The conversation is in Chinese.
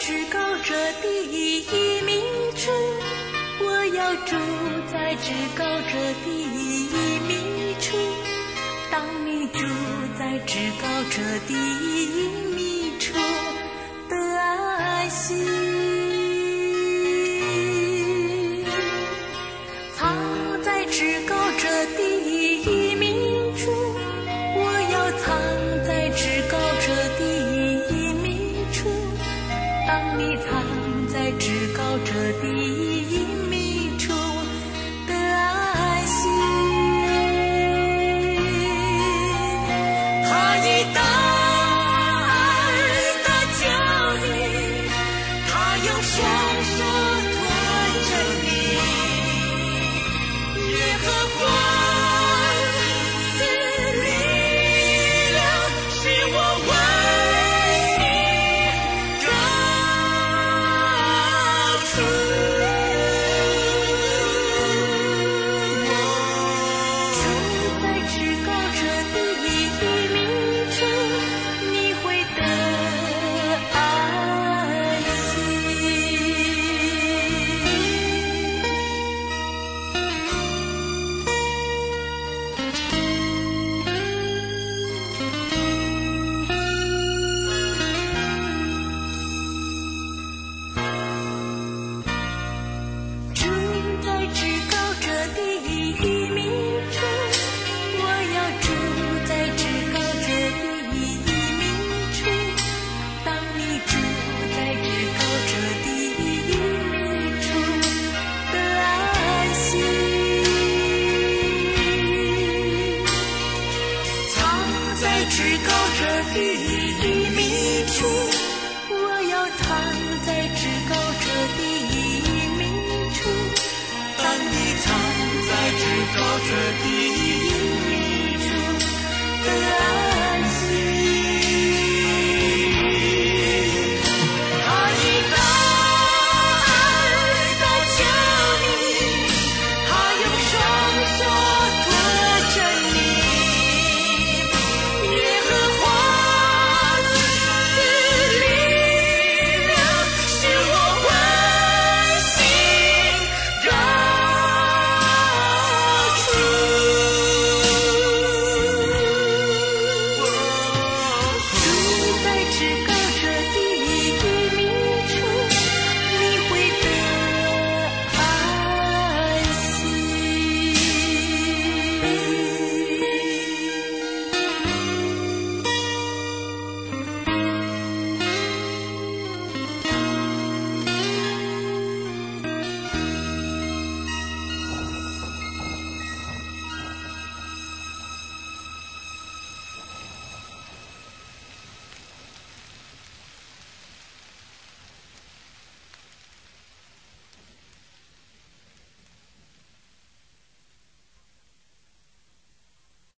至高者第一名处，我要住在至高者第一名处。当你住在至高者第一名处的安息，藏在至高者第一名处，我要藏在至高者第一名处。当你藏在至高者第一名处的安息，他以大爱的教你，他用双手托着你，耶和华赐力量，使我为你找出。住在至高者第一名处，你会得安息。住在至高者第一名处，我要住在至高者第一名处。当你住在至高者第一名处的安息，藏在至高者第一名处，我要藏在至高者第一名处。当你藏在至高者第